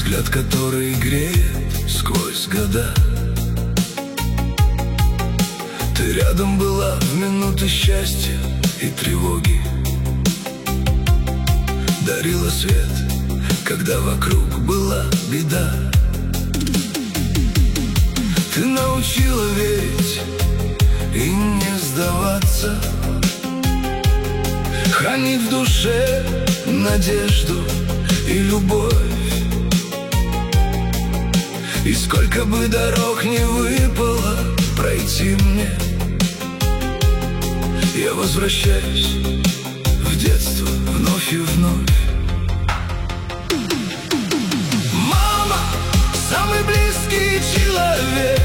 взгляд, который греет сквозь года. Ты рядом была в минуты счастья и тревоги, дарила свет, когда вокруг была беда. Ты научила верить и не сдаваться, хранить в душе надежду и любовь. И сколько бы дорог не выпало пройти мне, я возвращаюсь в детство вновь и вновь. Мама, самый близкий человек,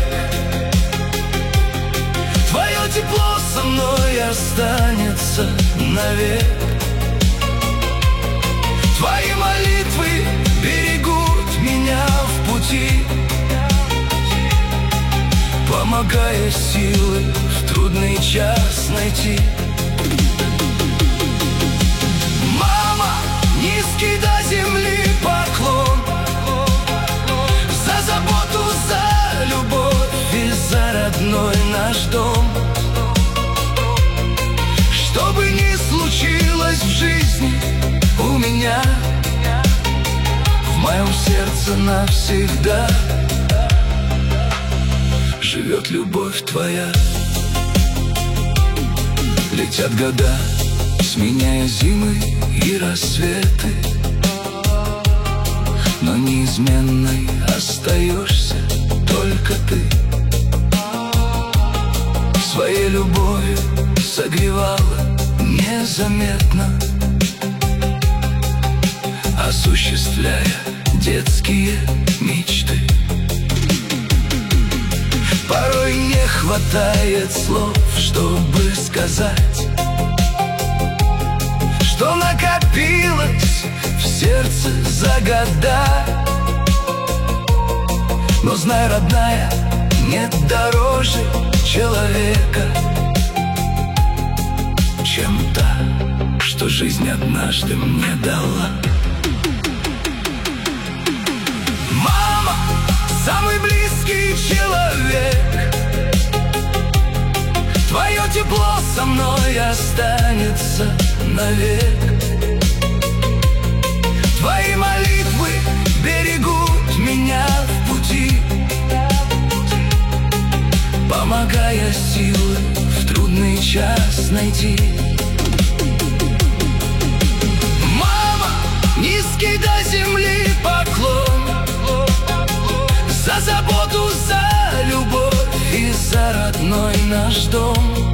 твое тепло со мной останется навек. Твои молитвы берегут меня в пути, помогая силы в трудный час найти. Мама, низкий до земли поклон за заботу, за любовь и за родной наш дом. Что бы ни случилось в жизни у меня, в моем сердце навсегда живет любовь твоя. Летят года, сменяя зимы и рассветы, но неизменной остаешься только ты. Своей любовью согревала незаметно, осуществляя детские мечты. Порой не хватает слов, чтобы сказать, что накопилось в сердце за года. Но знай, родная, нет дороже человека, чем та, что жизнь однажды мне дала. Мама, самый близкий человек, твое тепло со мной останется навек. Твои молитвы берегут меня в пути, помогая силы в трудный час найти. Мама, низкий до земли поклон за заботу, за любовь и за родной наш дом.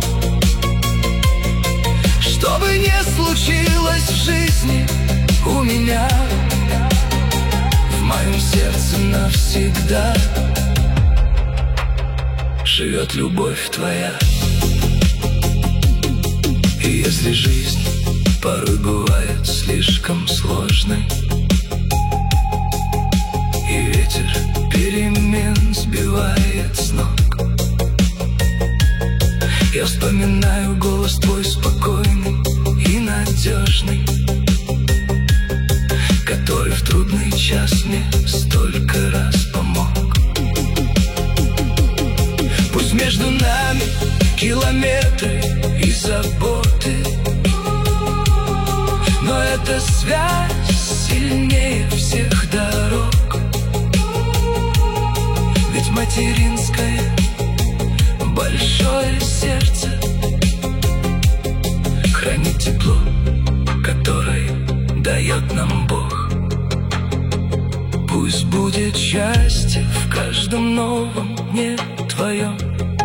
Что бы ни случилось в жизни у меня, в моем сердце навсегда живет любовь твоя. И если жизнь порой бывает слишком сложной, и ветер перемен сбивает с ног, я вспоминаю голос твой спокойный и надежный, который в трудный час мне столько раз помог. Пусть между нами километры и заботы, но эта связь сильнее всех дорог. Ведь материнское большое сердце хранит тепло, которое дает нам Бог. Пусть будет счастье в каждом новом дне твоем,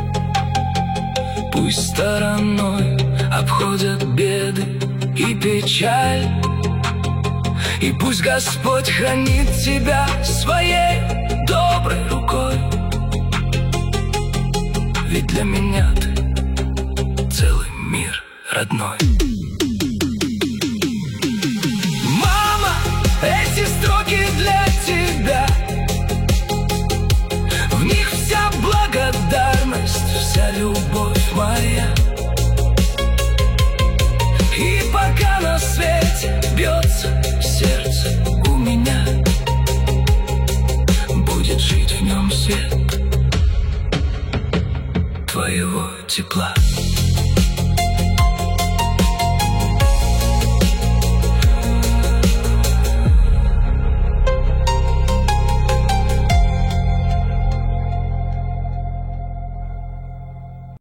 пусть стороной обходят беды и печаль, и пусть Господь хранит тебя своей доброй рукой. Ведь для меня ты целый мир родной. Мама, эти строки для тебя, в них вся благодарность, вся любовь моя.